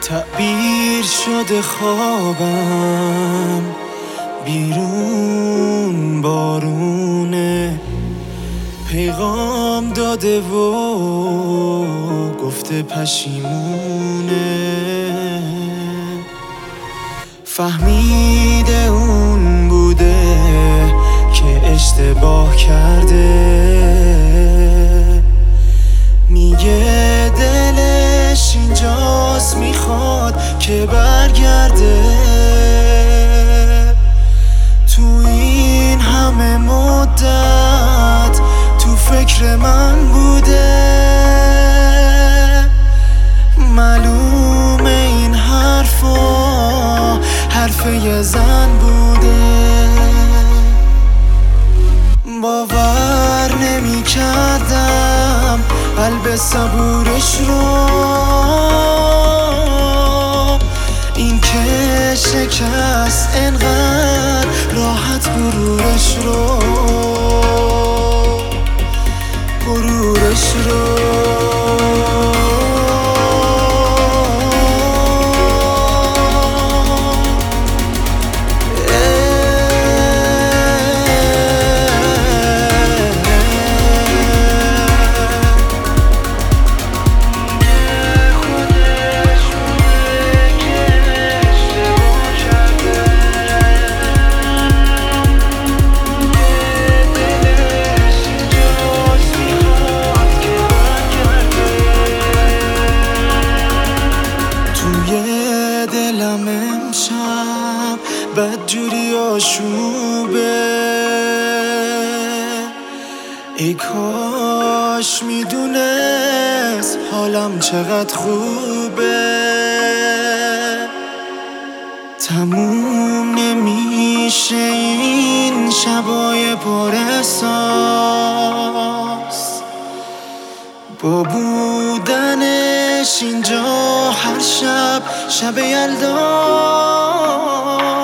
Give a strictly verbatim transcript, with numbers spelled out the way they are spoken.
تعبیر شده خوابم، بیرون بارونه، پیغام داده و گفته پشیمونه. فهمیده اون بوده که اشتباه کرده، میگه دلش اینجاست، میخواد که برگرده. تو این همه مدت تو فکر من بوده، معلومه این حرفا حرف یه زن بوده. باور نمی کردم قلب صبورش رو، این که شکست انقدر راحت غرورش رو، غرورش رو. دلم امشب بدجوری آشوبه، ای کاش میدونست حالم چقدر خوبه. تموم نمیشه این شبای پر احساس، با بودنش اینجا هر شب شب یلدا.